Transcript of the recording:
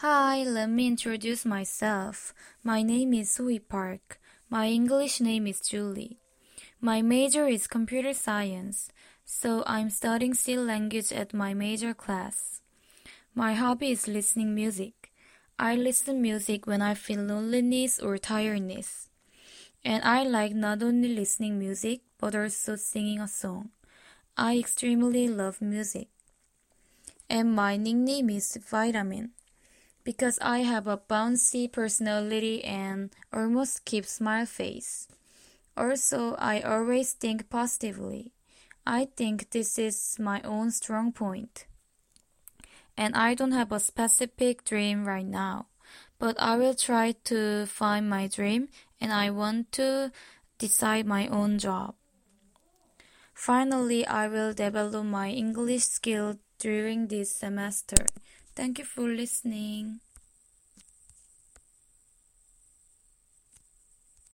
Hi, let me introduce myself. My name is Sui Park. My English name is Julie. My major is computer science, so I'm studying C language at my major class. My hobby is listening music. I listen music when I feel loneliness or tiredness. And I like not only listening music, but also singing a song. I extremely love music. And my nickname is Vitamin, because I have a bouncy personality and almost keep smile face. Also, I always think positively. I think this is my own strong point. And I don't have a specific dream right now, but I will try to find my dream and I want to decide my own job. Finally, I will develop my English skill during this semester. Thank you for listening.